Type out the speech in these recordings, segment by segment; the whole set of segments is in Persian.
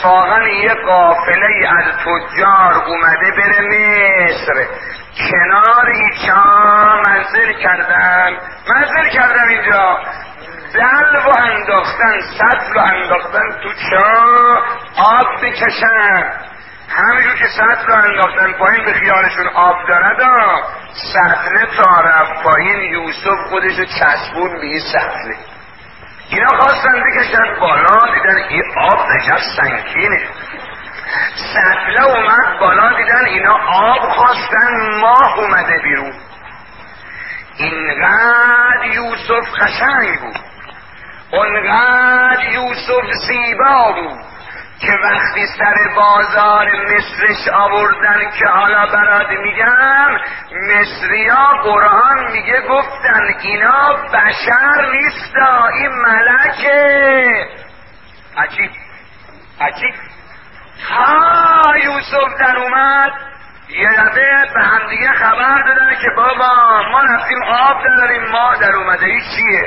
اتفاقا یه قافله از تجار اومده بره مصر، کنار ایچا منزل کردن اینجا، دلو انداختن، سطل انداختن تو چا آب بکشن. همینجور که سطل انداختن پایین به خیالشون آب دارد، سطل تا رفت پایین یوسف خودشو چسبون به این سطله. اینا خواستن بکشن بالا، دیدن این آب عجب سنگینه. سطله اومد بالا، دیدن اینا آب خواستن، ماه اومده بیرون. اینقدر یوسف قشنگ بود، اونقدر یوسف زیبا بود که وقتی سر بازار مصرش آوردن که حالا برات میگم، مصریا قرآن میگه گفتن اینا بشر نیستا، این ملکه. عجیب. ها یوسف در اومد، یه دفعه به همدیگه خبر دادن که بابا ما رفتیم آب داریم، ما در اومده. این چیه؟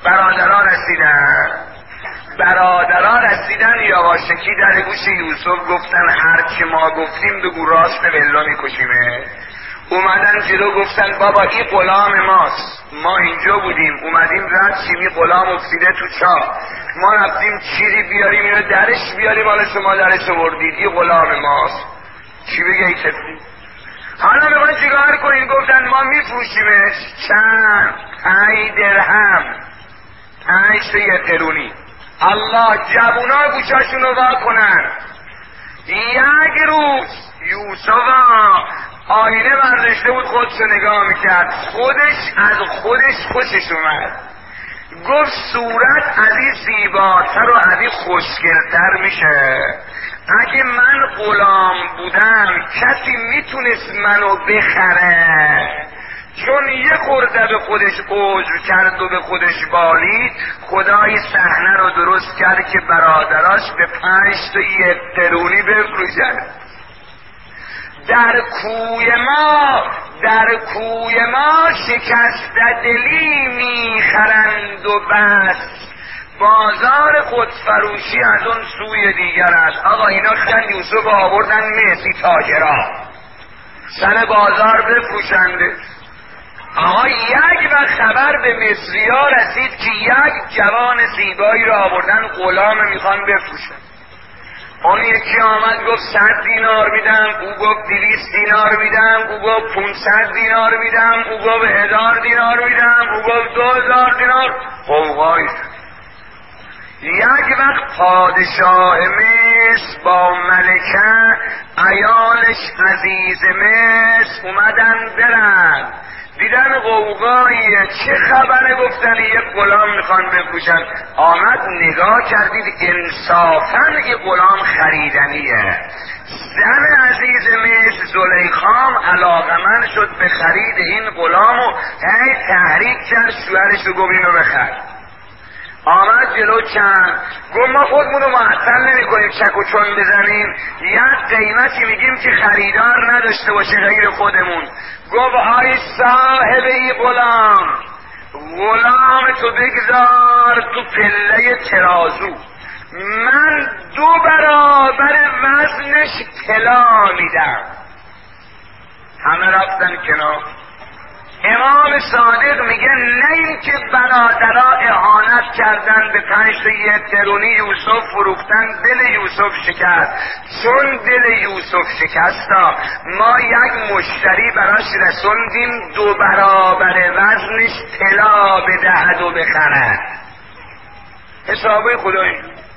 برادرها رسیدن یواشکی در گوش یوسف گفتن هرچی ما گفتیم بگو راست، ولا میکشیمه. اومدن جلو گفتن بابا این غلام ماست، ما اینجا بودیم اومدیم رد شیم، غلام افتیده تو چاه، ما رفتیم چیزی بیاریم اینو درش بیاریم، حالا شما درش آوردید، این غلام ماست. چی بگه ای کسی؟ حالا میخوان چیکار کنیم؟ گفتن ما میفروشیمش. چند؟ 5 درهم، 5 تا 1 قرونی. الله، جوونا گوشاشون رو وا کنن. یک روز یوسف آینه برداشته بود، خودشو نگاه میکرد، از خودش خوشش اومد. گفت صورت از این زیباتر و از این خوشگلتر میشه. اگه من غلام بودم کسی میتونست منو بخره، چون یه خورده به خودش عجب کرد و به خودش بالید، خدای صحنه رو درست کرد که برادراش به 5 تا 1 قرونی بفروشن. در کوی ما شکست دلی میخرند و بس، بازار خودفروشی از اون سوی دیگر است. آقا اینا خیلی یوسف آوردن مصری تاجرها سر بازار بفروشنده. آقا یک وقت خبر به مصری ها رسید که یک جوان زیبایی را آوردن غلام میخوان بفروشن. اون یکی آمد گفت 100 دینار میدم، او گفت 200 دینار میدم، او گفت 500 دینار میدم، او گفت 1000 دینار میدم، او گفت 2000 دینار. قوقایی یک وقت پادشاه مصر با ملکه عیالش عزیز مصر اومدن برن، دیدن قوقاییه، چه خبره؟ گفتن یک غلام میخوان بفروشن. آمد نگاه کردید انصافا این غلام خریدنیه. زن عزیز مصر زلیخام علاقمند شد به خرید این غلام و تحریک کرد شوهرش رو گفت اینو بخر. آمد جلو چند گفت ما خودمونو معطل نمی کنیم چک و چون بزنیم، یک قیمتی میگیم که خریدار نداشته باشه غیر خودمون. گفت آی صاحب ای غلام تو بگذار تو پله ترازو، من 2 برابر وزنش طلا میدم. همه رفتن کنار. امام صادق میگه نه اینکه برادرها اهانت کردن به 5 تا 1 قرونی یوسف فروختن، دل یوسف شکست. چون دل یوسف شکستا ما یک مشتری براش رسوندیم 2 برابر وزنش طلا بدهد و بخرد. حسابه خدایی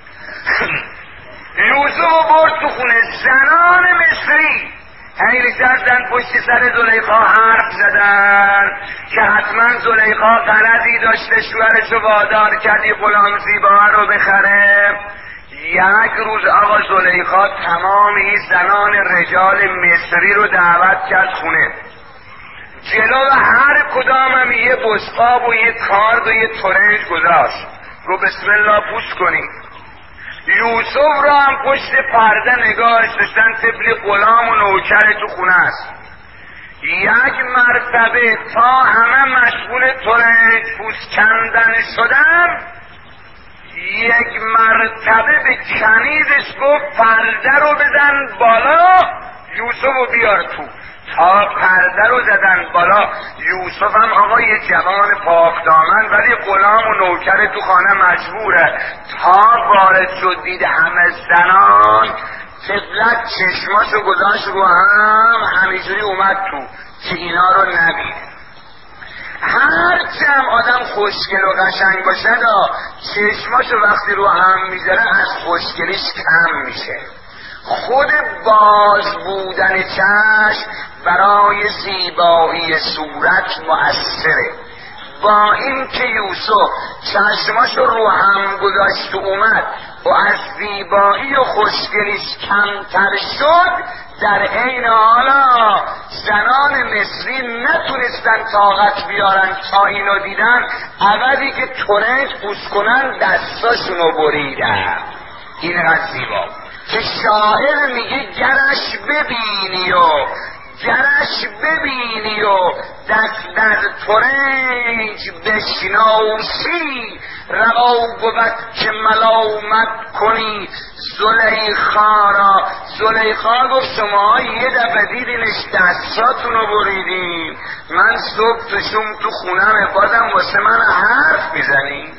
یوسف برد تو خونه. زنان مصری هی نشستن پشت سر زلیخا حرف زدن که حتما زلیخا غرضی داشته شوهرشو وادار کردی غلام زیبا رو بخره. یک روز آقا زلیخا تمام این زنان رجال مصری رو دعوت کرد خونه. جلو هر کدامم یه بسقاب و یه کارد و یه ترنج گذاشت. گفت بسم الله پوست کنی. یوسف را هم پشت پرده نگاهش داشتن، طفل غلام و نوکر تو خونه است. یک مرتبه تا همه مشغول ترنج پوست کندن شدن، یک مرتبه به کنیزش گفت پرده رو بزن بالا، یوسف رو بیار تو. تا پرده رو زدن بالا، یوسف هم آقا یه جوان پاک دامن ولی غلام و نوکر تو خانه مجبوره. تا وارد شد دید همه زنان، طفلک چشماشو گذاشت رو هم، همینجوری اومد تو که اینا رو نبید. هر چم آدم خوشگل و قشنگ باشه چشماشو وقتی رو هم میذاره از خوشگلیش کم میشه. خود باز بودن چشم برای زیبایی صورت مؤثره. با این که یوسف چشماشو رو هم گذاشت و اومد و از زیبایی و خوشگلیش کمتر شد، در عین حالا زنان مصری نتونستن طاقت بیارن تا اینو دیدن، عوضی که ترنج پوست کنن دستاشونو بریدن. اینقدر زیبا که شاعر میگه گرش ببینی و گرش ببینی و دست در ترنج بشناسی، روا بود که ملامت کنی زلیخا را. زلیخا گفت شما یه دفعه دیدینش دستاتونو بریدین، من صبح تو شم تو خونم بازم واسه من حرف میزنی.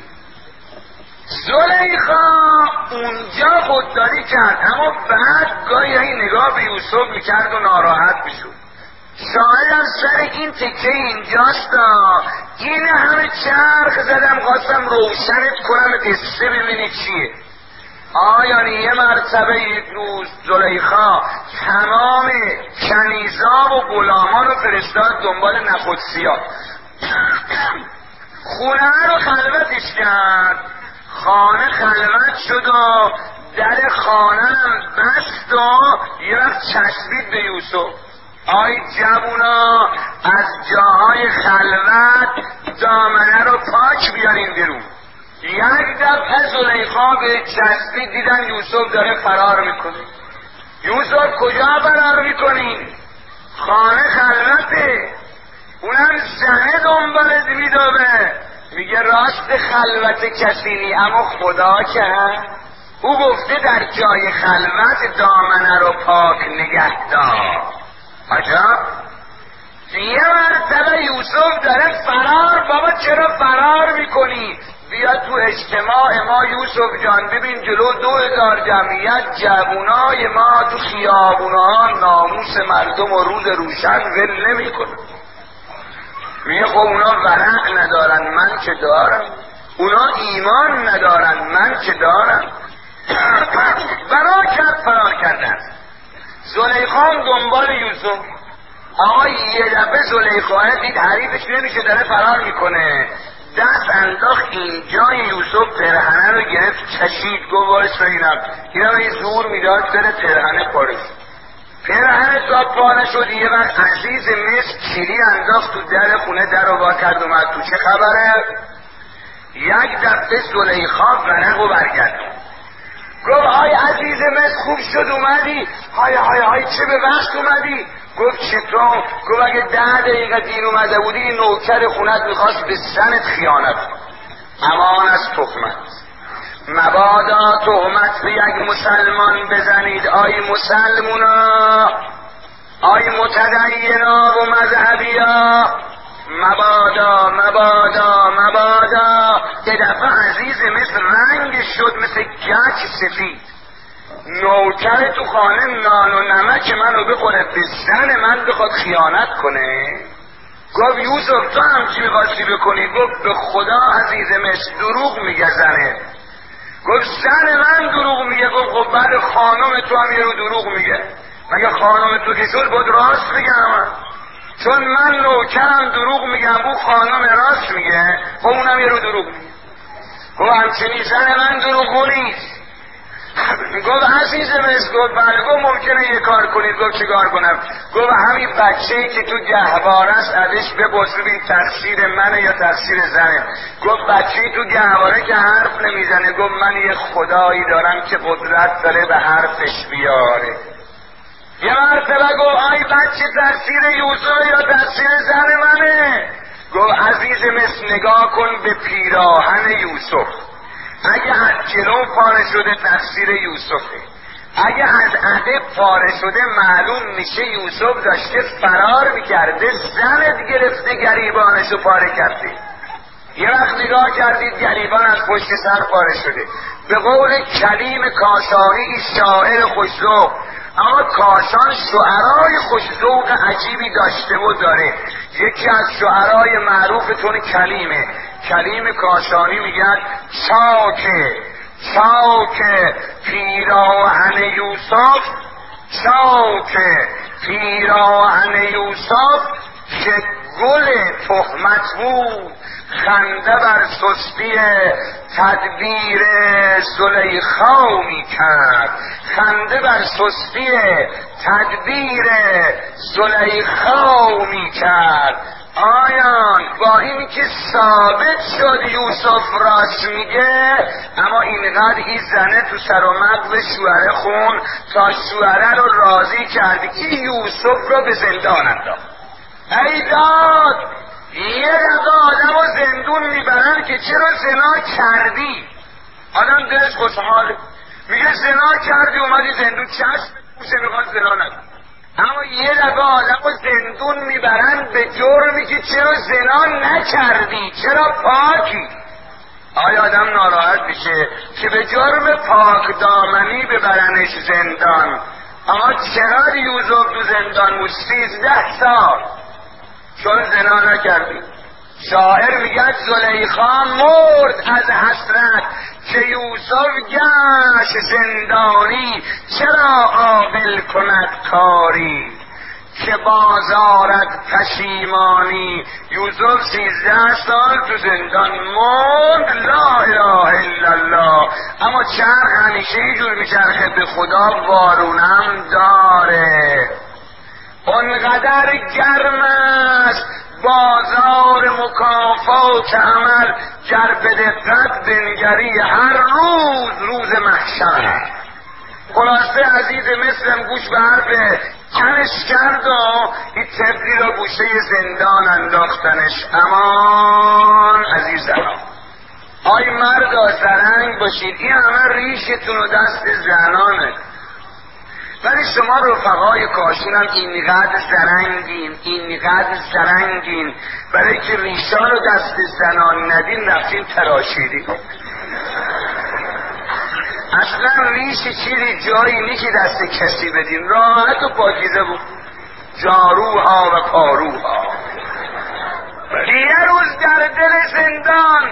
زلیخا اونجا خودداری کرد، اما بعد گاهی این نگاه به یوسف میکرد و ناراحت میشد. شاید سر این تکه اینجاست، این همه چرخ زدم خواستم روشنت کنم قصه ببینی چیه. آیا یه مرتبه یک روز زلیخا تمام کنیزا و غلامان رو فرستاد دنبال نخودسیا. خونه رو خلوتش کرد، خانه خلوت شد و در خانه بست و یه وقت چسبید به یوسف. آی جوونا از جاهای خلوت دامنه رو پاک بیارین بیرون. یک دفعه زلیخا به چسبید، دیدن یوسف داره فرار میکنه. یوسف کجا فرار میکنین؟ خانه خلوته، اونم زنه دنبالت میدوه. میگه راست خلوت کسی نی، اما خدا که او گفته در جای خلوت دامنه رو پاک نگه دار. عجب. یه مرتبه یوسف داره فرار. بابا چرا فرار میکنی؟ بیا تو اجتماع ما یوسف جان، ببین جلو 2000 جمعیت جوونای ما تو خیابونها ناموس مردم و روز روشن ول نمیکنه. میگه خب اونا ورع ندارن من که دارم، اونا ایمان ندارن من که دارم. فرار کردن. زلیخا دنبال یوسف. آقا یه دفعه زلیخا دید حریفش نمیشه داره فرار میکنه، دست انداخت اینجای یوسف پرهنه رو گرفت کشید. گفت وایسا اینم یه زور میداد سر پرهنه پارش. پرهنه تا پاره شد. یه وقت عزیز مصر کلی انداخت تو در خونه، در رو وا کرد اومد تو. چه خبره؟ یک دفعه زلیخا ورق و برگرد. گفت های عزیز مصر خوب شد اومدی؟ های چه به وقت اومدی؟ گفت چطور؟ گفت اگه 10 دقیقه دیر اومده بودی نوکر خونت میخواست به زنت خیانت. امان از تهمت، مبادا تهمت به یک مسلمان بزنید. آی مسلمونا، آی متدینا و مذهبیا، مبادا مبادا مبادا. یه دفعه عزیز مثل رنگ شد مثل گچ سفید. نوکر تو خانه نان و نمک منو بخوره به زن من بخواد خیانت کنه. گفت یوسف تو هم چی میخواستی بکنی؟ گفت به خدا عزیز مثل دروغ میگه زنه. گفت زن من دروغ میگه. گفت خب بعد خانم تو هم یه رو دروغ میگه، مگه خانم تو که شد باید راست بگم؟ چون من نوکرم دروغ میگم او خانم راست میگه، خب اونم یه رو دروغ میگه. گفت همچنین زن من دروغگو نیست. گفت عزیز مصر. گفت بله. گفت ممکنه یه کار کنید. گفت چه کار کنم؟ گفت همین بچه‌ای که تو گهواره است ازش بپرس ببین تقصیر منه یا تقصیر زنه. گفت بچه‌ای تو گهواره که حرف نمیزنه. گفت من یه خدایی دارم که قدرت داره به حرفش بیاره. یه مرتبه گفت آی بچه تقصیر یوسف یا تقصیر زن منه؟ گفت عزیز مصر نگاه کن به پیراهن یوسف. اگه از جلو پاره شده تقصیر یوسفه، اگه از عقب پاره شده معلوم میشه یوسف داشته فرار میکرده، زنت گرفته گریبانشو پاره کرده. یه وقت نگاه کردید گریبان از پشت سر پاره شده. به قول کلیم کاشانی شاعر خوشذوق، اما کاشان شعرهای خوشذوق عجیبی داشته و داره. یکی از شعرهای معروفتون کلیم کاشانی میگن چاک پیراهن یوسف، چاک پیراهن یوسف که گل تهمت بود، خنده بر سستی تدبیر زلیخا می کرد، خنده بر سستی تدبیر زلیخا می کرد. آیان با این که ثابت شد یوسف راست میگه، اما اینقدر این زنه تو سر و مغز شوهره خون تا شوهره رو راضی کرد که یوسف رو به زندان انداخت. ای داد یه دفعه آدم رو زندون میبرن که چرا زنا کردی. آدم دلش خوشحاله، میگه زنا کردی اومدی زندون، چشم بپوشه میخواد زنا نکن. اما یه دفعه آدم رو زندون میبرن به جرمی که چرا زنا نکردی، چرا پاکی. آیا آدم ناراحت میشه که به جرم پاک دامنی ببرنش زندان؟ اما چرا یوسف تو زندان بود 13 سال؟ چون زنا نکردی. شاعر میگه زلیخا مرد از حسرت که یوسف گشت زندانی، چرا عاقل کند کاری که بازارت پشیمانی. یوسف 13 سال تو زندان مرد، لا اله الا الله. اما چرخ همیشه اینجور میچرخه، به خدا وارونم داره. اونقدر گرم است بازار مکافات عمل، گر به دقت بنگری هر روز محشر. خلاصه عزیز مثلم گوش به حرف کنش کرد و این طفلی را گوشه زندان انداختنش. امان عزیزان، آی مردا زرنگ باشید، این همه ریشتون و دست زنانه. ولی شما رفقای کاشون هم اینقدر زرنگین برای که ریشا رو دست زنان ندین رفتین تراشیدی. اصلا ریش چیزی جایی نی که دست کسی بدین، راحت و پاکیزه بود. جاروها و پاروها. یه روز در دل زندان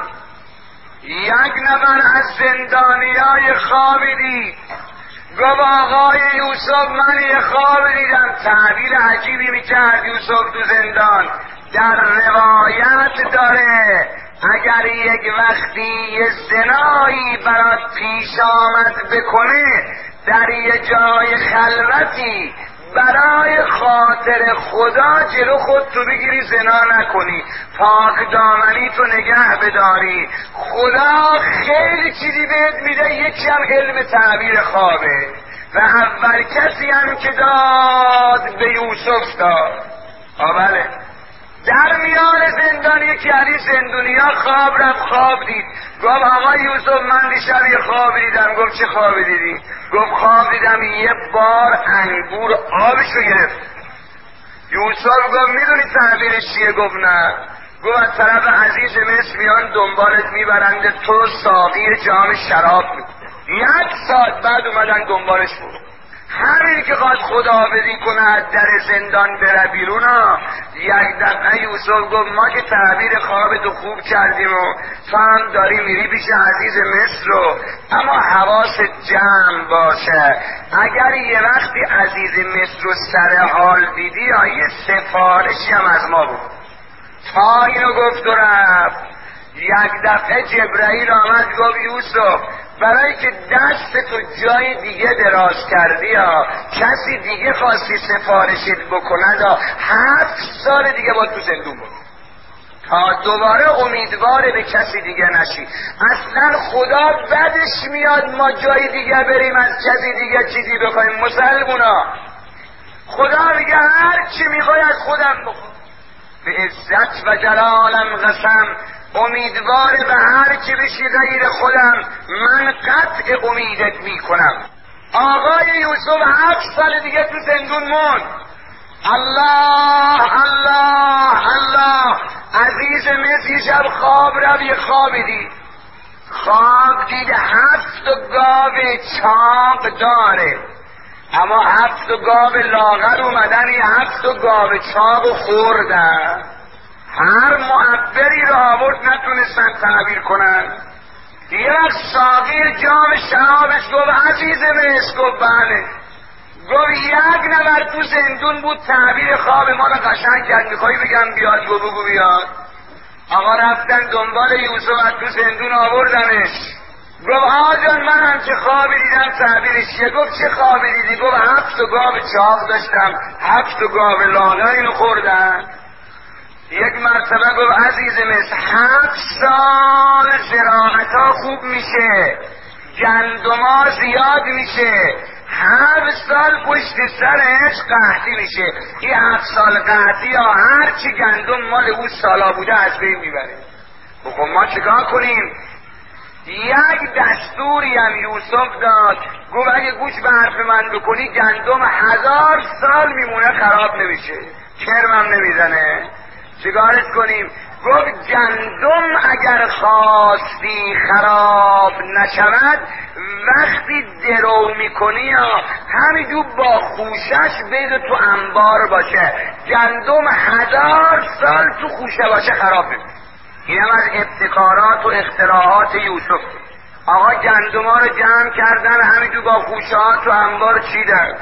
یک نفر از زندانیای خوابی دید. گفت آقای یوسف من یه خواب دیدم. تعبیر عجیبی میکرد یوسف تو زندان. در روایت داره اگر یک وقتی یه زنایی برات پیش آمد بکنه، در یه جای خلوتی برای خاطر خدا جلو خود تو بگیری زنا نکنی، پاک دامنی تو نگه بداری، خدا خیلی چیزی بهت میده. یکی هم علم تعبیر خوابه و اول کسی هم که داد به یوسف داد. بله، در میان زندان یکی از این زندونیا خواب رفت، خواب دید. گفت آقا یوسف من دیشب یه خواب دیدم. گفت چه خوابی دیدی؟ گفت خواب دیدم یه بار انگور آبشو گرفت. یوسف گفت میدونی تعبیرش چیه؟ گفت نه. گفت از طرف عزیز مصر میان دنبالت میبرند، تو ساقی جام شراب میکنی. 1 ساعت بعد اومدن دنبالش بود. همین که خواست خداحافظی کنه در زندان بره بیرون، یک دفعه یوسف گفت ما که تعبیر خوابتو خوب کردیم و تو هم داری میری پیش عزیز مصر رو، اما حواست جمع باشه. اگر یه وقتی عزیز مصر رو سر حال دیدی یه سفارشی هم از ما بود. تا اینو گفت و رفت. یک دفعه جبرائیل آمد گفت یوسف برای که دست تو جای دیگه دراز کردی کسی دیگه خواستی سفارشت بکنه 7 سال دیگه با تو زندون بود تا دوباره امیدواره به کسی دیگه نشی. اصلا خدا بدش میاد ما جای دیگه بریم از کسی دیگه چیزی بخوایم. مسلمونا خدا میگه هر چی میخوای از خودم بخوای. به عزت و جلالم قسم امیدوار به هر چی بشی غیر خودم، من قطع امیدت میکنم. آقای یوسف 7 سال دیگه تو زندون موند. الله الله الله. عزیز مصر شب خواب رفت، یه خوابی دید. خواب دید 7 گاو چاق داره، اما 7 گاو لاغر اومدن، 7 گاو چاق خوردن. هر معبری رو آورد نتونستن تعبیر کنن. یه وقت ساقی جام شرابش گفت عزیز مصر، گفت بله. گفت یک نفر تو زندون بود تعبیر خواب ما رو قشنگ کرد، میخوایی بگم بیاد؟ گفت بگو بیاد. آقا رفتن دنبال یوسف، از تو زندون آوردنش. گفت آقا جان من هم چه خوابی دیدم تعبیرش چیه؟ گفت چه خوابی دیدی؟ گفت 7 گاو چاق داشتم، 7 گاو لاغر اینو خوردن. یک مرتبه گفت عزیز مصر 7 سال زراعتا خوب میشه، گندما زیاد میشه، 7 سال پشت سرش قحطی میشه. این 7 سال قحطی یا هر چی گندم مال اون سالا بوده از بین میبره. خب ما چیکار کنیم؟ یک دستوری هم یوسف داد، گفت اگه گوش به حرف من بکنی گندم 1000 سال میمونه، خراب نمیشه، کرمم نمیزنه. چیکارش کنیم؟ گفت گندم اگر خواستی خراب نشود، وقتی درو میکنی یا همینجور با خوشش بید تو انبار باشه، گندم 1000 سال تو خوشه باشه خراب نمیشه. اینم از ابتکارات و اختراعات یوسف. آقا گندما رو جمع کردن، همینجور با خوشه ها تو انبار چیدن.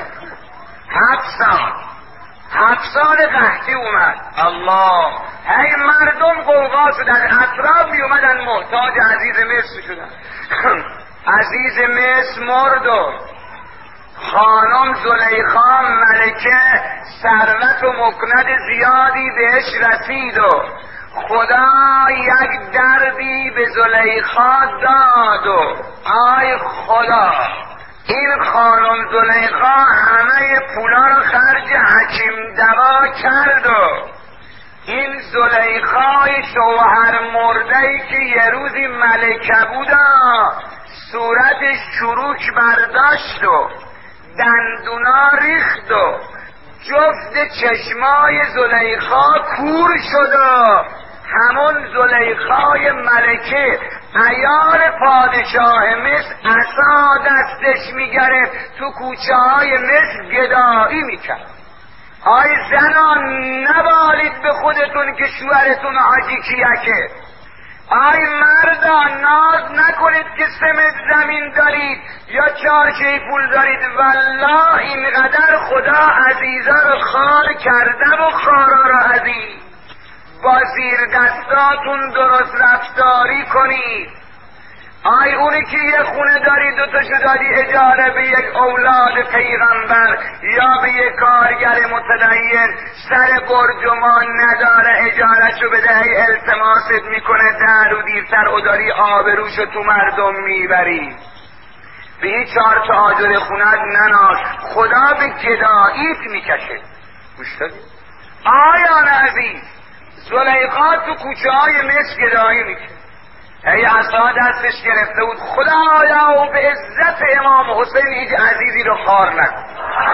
7 سال قحطی اومد. الله، هی مردم قوقا شدن، اطراف می اومدن محتاج عزیز مصر شدن. عزیز مصر مرد و خانم زلیخا ملکه ثروت و مکند زیادی بهش رسید و خدا یک دردی به زلیخا داد و آی خدا، این خانم زلیخا همه پولا رو خرج حکیم دوا کرد و این زلیخای شوهر مردهی که یه روزی ملکه بودا صورتش چروک برداشت و دندونا ریخت و جفت چشمای زلیخا کور شد و همون زلیخای ملکه عیار پادشاه مصر عصا دستش میگرفت تو کوچه های مصر گدایی میکرد. آی زنان نبالید به خودتون که شوهرتون حاجی کیکه. آی مردان ناز نکنید که سمت زمین دارید یا چارچه پول دارید. والله اینقدر خدا عزیزا رو خار کرده و خارا رو عزیز. با زیر دستاتون درست رفتاری کنید. آی اونی که یه خونه داری دوتاشو دادی اجاره به یک اولاد پیغمبر یا به یک کارگر متدین، سر برجمان نداره اجارهشو بده، هی التماست میکنه در و دیرتر او داری آبروشو تو مردم میبری. به این 4 تا آجر خونت نناز، خدا به گداییت میکشه. گوش دادی؟ آیان عزیز، زلیخا تو کوچه های مصر گدایی میکشه. ای عصا دستش گرفته بود، خدایا و به عزت امام حسین هیچ عزیزی رو خار نکن.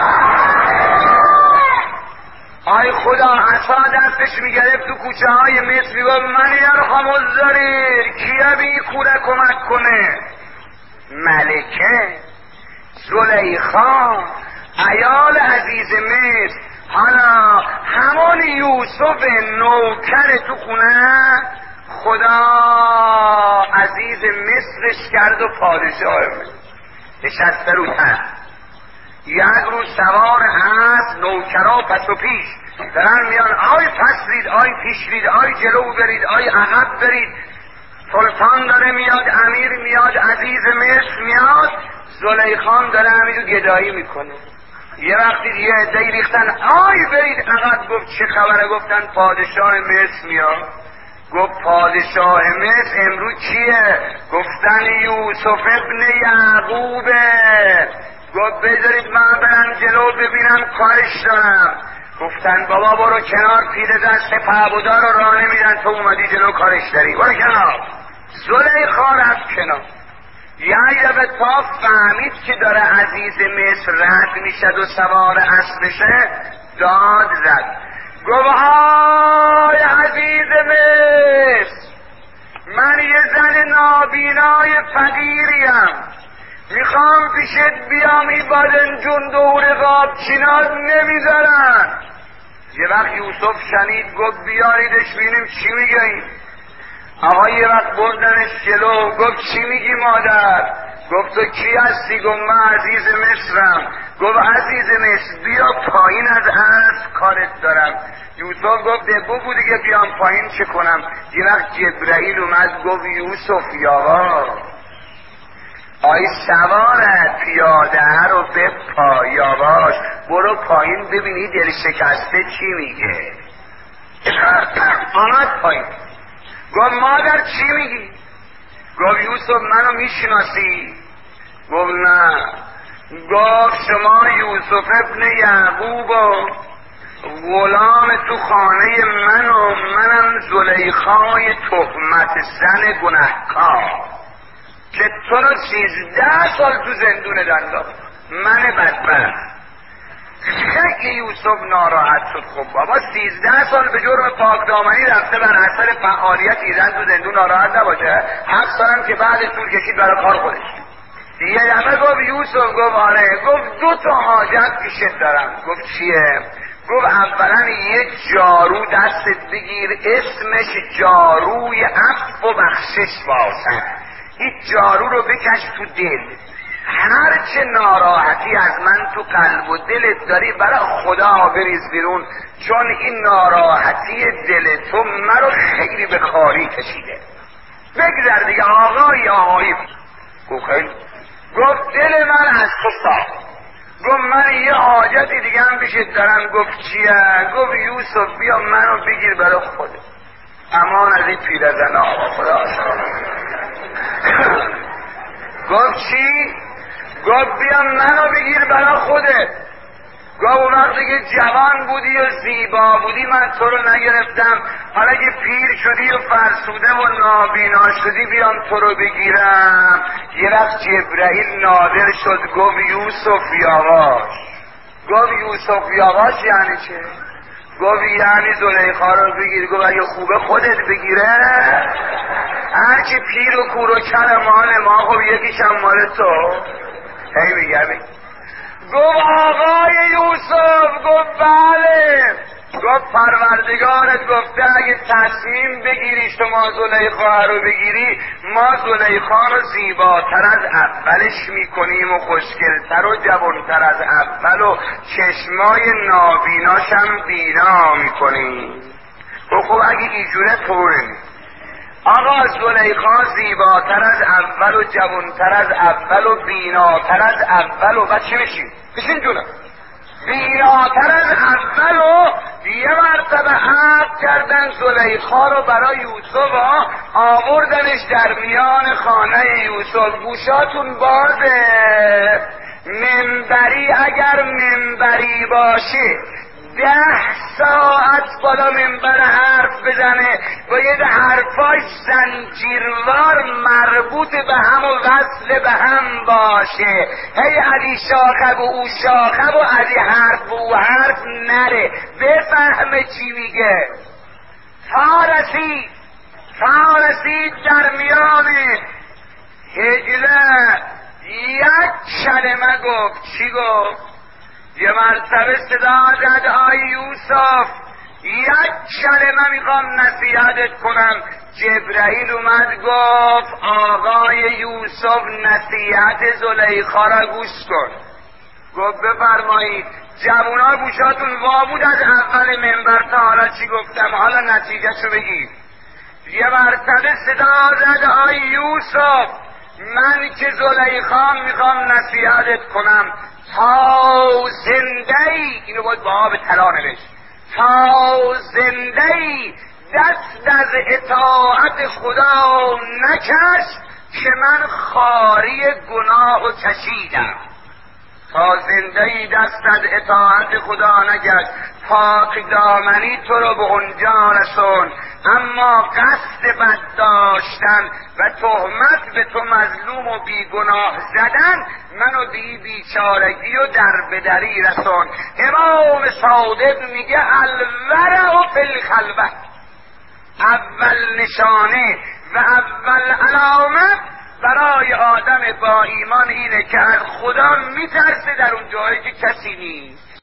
آی خدا، عصا دستش میگرفت تو کوچه های مصر میگفت من یرحم الضریر، کیه بی کوره کمک کنه؟ ملکه زلیخا عیال عزیز مصر. حالا همون یوسف نوکر تو خونه خدا عزیز مصرش کرد و پادشاه مصر نشسته رو تن. یک روز سوار هست، نوکرا پس و پیش دارن میان، آی پس رید، آی پیش رید، آی جلو برید، آی عقب برید. سلطان داره میاد، امیر میاد، عزیز مصر میاد، زلیخا داره همینجور گدایی میکنه. یه وقتی یه عده‌ای ریختن آی برید عقب. گفت چه خبره؟ گفتن پادشاه مصر میاد. گفت پادشاه مصر امروز کیه؟ گفتن یوسف ابن یعقوبه. گفت بذارید من برم جلو ببینم کارش دارم. گفتن بابا برو کنار، پیرزن سپهبدا رو راه نمیدن، تو اومدی جلو کارش داری، برو کنار. زلیخا رفت کنار. یه به تا فهمید که داره عزیز مصر رد میشد و سوار اسبشه، داد زد، گفت های عزیز مصر، من یه زن نابینای فقیریم، میخوام پیشت بیام، این بادنجون دور قابچینات نمیذارن. یه وقت یوسف شنید، گفت بیاریدش بینیم چی میگه این. آقا یه وقت بردنش جلو، گفت چی میگی مادر؟ گفت تو کی هستی؟ گفت من عزیز مصرم. گفت عزیز مصر بیا پایین، از اسب کارت دارم. یوسف گفت بگو دیگه بیام پایین چه کنم؟ یه وقت جبرائیل اومد گفت یوسف یاوا آی سوارت پیاده رو بپا یاواش، برو پایین ببینی دل شکسته چی میگه. آمد پایین، گفت مادر چی میگی؟ گفت یوسف منو میشناسی؟ گفت نه. گفت شما یوسف ابن یعقوب و غلام تو خانه من و منم زلیخای تهمت زن گنهکار که تو رو 13 سال تو زندون دندان، من بدبخت. خیلی یوسف ناراحت شد. خب بابا 13 سال به جرم پاکدامنی رفته، بر اثر فعالیت ایزن تو زندون ناراحت نباشه. 7 سالم که بعد طول کشید برای کار خودش. یه دفعه گفت یوسف، گفت آره. گفت 2 تا حاجت پیشت دارم. گفت چیه؟ گفت اولا یه جارو دستت بگیر، اسمش جاروی عفو و بخشش باشه. این جارو رو بکش تو دل، هر چه ناراحتی از من تو قلب و دلت داری برای خدا بریز بیرون، چون این ناراحتی دل تو مرا خیلی به خاری کشیده. بگذر دیگه آقایی. گفت دل من از تو صاف. گفت من یه حاجتی دیگه هم بشید دارم. گفت چیه؟ گفت یوسف بیا منو بگیر برای خودت. امان از این پیرزن آقا خدا. گفت چی؟ گفت بیا منو بگیر برای خودت. گفت اون وقتی که جوان بودی و زیبا بودی من تو رو نگرفتم، حالا که پیر شدی و فرسوده و نابینا شدی بیام تو رو بگیرم. یه وقت جبرائیل نادر شد، گفت یوسف یاواش. گفت یوسف یاواش یعنی چه؟ گفت یعنی زلیخا رو بگیر. گفت اگه خوبه خودت بگیره، هرچی پیر و کور و کل مال ما، خب یکیشم مال تو. هی میگه گفت آقای یوسف. گفت بله. گفت پروردگارت گفته اگه تصمیم بگیری شما زلیخا رو بگیری، ما زلیخا رو زیباتر از اولش میکنیم و خوشگلتر و جوانتر از اول و چشمای نابیناشم بینا میکنیم. خب اگه اینجوره طوره آقا زلیخا زیباتر از اول و جوانتر از اول و بیناتر از اول و چی بشین؟ بشین جونم. بیناتر از اول و یه مرتبه عقد کردن زلیخا رو برای یوسف، آوردنش در میان خانه یوسف. گوشاتون بازه، منبری اگر منبری باشه 10 ساعت بالا منبر حرف بزنه، باید حرفاش زنجیروار مربوط به هم و وصل به هم باشه. هی علی شاخب و او شاخب و علی حرف و او حرف نره، بفهمه چی میگه. تا رسید در میان هجله یک کلمه گفت. چی گفت؟ یه مرتبه صدا زد آی یوسف، یک کلمه میخوام نصیحتت کنم. جبرائیل اومد گفت آقای یوسف نصیحت زلیخا را گوش کن. گفت بفرمایید. جوونا گوشاتون وا بود از اول منبر تا حالا چی گفتم، حالا نتیجهشو بگید. یه مرتبه صدا زد آی یوسف، من که زلیخا میخوام نصیحتت کنم. تا زنده ای، اینو باید با آب طلا نوشت، تا زنده ای دست از اطاعت خدا نکش که من خواری گناه و چشیدم. تا زنده ای دست از اطاعت خدا نکش، پاک دامنی تو رو به اونجا رسون، اما قصد بد داشتن و تهمت به تو مظلوم و بیگناه زدن منو بی بیچارگی و دربدری رسون. امام صادق میگه الورع فی الخلوت، اول نشانه و اول علامت برای آدم با ایمان اینه که از خدا میترسه در اون جایی که کسی نیست.